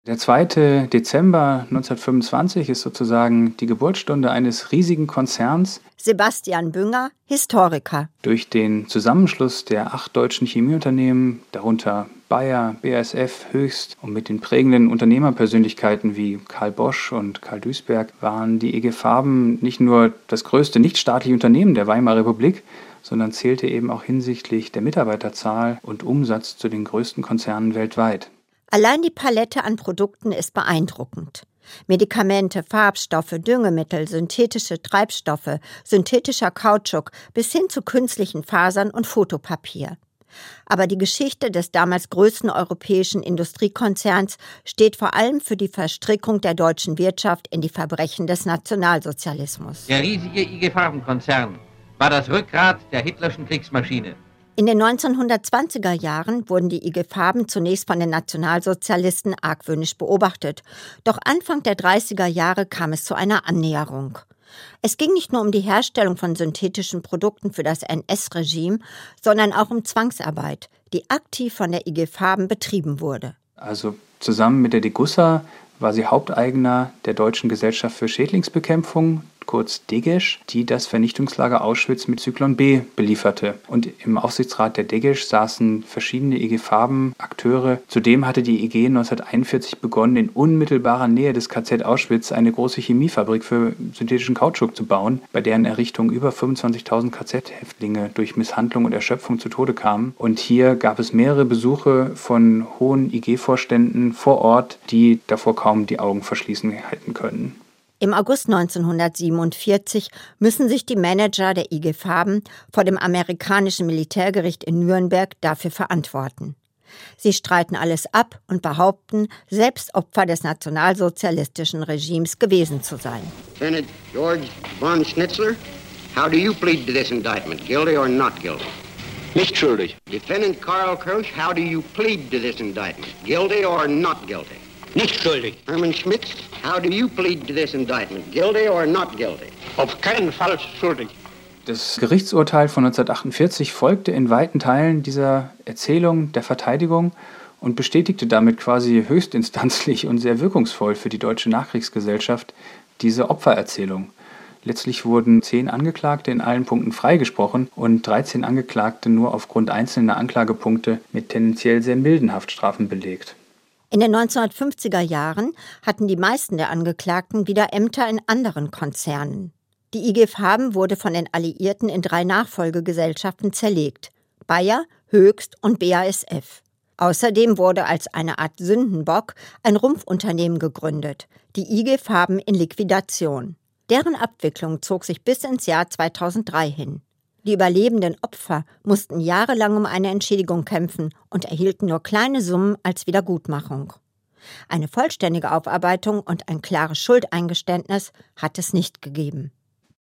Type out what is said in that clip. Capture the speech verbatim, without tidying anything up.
Der zweite Dezember neunzehnhundertfünfundzwanzig ist sozusagen die Geburtsstunde eines riesigen Konzerns. Sebastian Bünger, Historiker. Durch den Zusammenschluss der acht deutschen Chemieunternehmen, darunter Bayer, B A S F, Hoechst und mit den prägenden Unternehmerpersönlichkeiten wie Karl Bosch und Karl Duisberg waren die I G Farben nicht nur das größte nichtstaatliche Unternehmen der Weimarer Republik, sondern zählte eben auch hinsichtlich der Mitarbeiterzahl und Umsatz zu den größten Konzernen weltweit. Allein die Palette an Produkten ist beeindruckend. Medikamente, Farbstoffe, Düngemittel, synthetische Treibstoffe, synthetischer Kautschuk bis hin zu künstlichen Fasern und Fotopapier. Aber die Geschichte des damals größten europäischen Industriekonzerns steht vor allem für die Verstrickung der deutschen Wirtschaft in die Verbrechen des Nationalsozialismus. Der riesige I G Farben-Konzern war das Rückgrat der hitlerschen Kriegsmaschine. In den neunzehnhundertzwanziger Jahren wurden die I G Farben zunächst von den Nationalsozialisten argwöhnisch beobachtet. Doch Anfang der dreißiger Jahre kam es zu einer Annäherung. Es ging nicht nur um die Herstellung von synthetischen Produkten für das N S-Regime, sondern auch um Zwangsarbeit, die aktiv von der I G Farben betrieben wurde. Also zusammen mit der Degussa war sie Haupteigner der Deutschen Gesellschaft für Schädlingsbekämpfung, kurz Degesch, die das Vernichtungslager Auschwitz mit Zyklon B belieferte. Und im Aufsichtsrat der Degesch saßen verschiedene I G Farben-Akteure. Zudem hatte die I G neunzehnhunderteinundvierzig begonnen, in unmittelbarer Nähe des K Z Auschwitz eine große Chemiefabrik für synthetischen Kautschuk zu bauen, bei deren Errichtung über fünfundzwanzigtausend K Z-Häftlinge durch Misshandlung und Erschöpfung zu Tode kamen. Und hier gab es mehrere Besuche von hohen I G-Vorständen vor Ort, die davor kaum die Augen verschließen hätten können. Im August neunzehnhundertsiebenundvierzig müssen sich die Manager der I G Farben vor dem amerikanischen Militärgericht in Nürnberg dafür verantworten. Sie streiten alles ab und behaupten, selbst Opfer des nationalsozialistischen Regimes gewesen zu sein. Defendant George von Schnitzler, how do you plead to this indictment, guilty or not guilty? Nicht schuldig. Defendant Karl Kirsch, how do you plead to this indictment, guilty or not guilty? Nicht schuldig. Herman Schmitz, how do you plead to this indictment, guilty or not guilty? Auf keinen Fall schuldig. Das Gerichtsurteil von neunzehnhundertachtundvierzig folgte in weiten Teilen dieser Erzählung der Verteidigung und bestätigte damit quasi höchstinstanzlich und sehr wirkungsvoll für die deutsche Nachkriegsgesellschaft diese Opfererzählung. Letztlich wurden zehn Angeklagte in allen Punkten freigesprochen und dreizehn Angeklagte nur aufgrund einzelner Anklagepunkte mit tendenziell sehr milden Haftstrafen belegt. In den neunzehnhundertfünfziger Jahren hatten die meisten der Angeklagten wieder Ämter in anderen Konzernen. Die I G Farben wurde von den Alliierten in drei Nachfolgegesellschaften zerlegt: Bayer, Hoechst und B A S F. Außerdem wurde als eine Art Sündenbock ein Rumpfunternehmen gegründet, die I G Farben in Liquidation. Deren Abwicklung zog sich bis ins Jahr zweitausenddrei hin. Die überlebenden Opfer mussten jahrelang um eine Entschädigung kämpfen und erhielten nur kleine Summen als Wiedergutmachung. Eine vollständige Aufarbeitung und ein klares Schuldeingeständnis hat es nicht gegeben.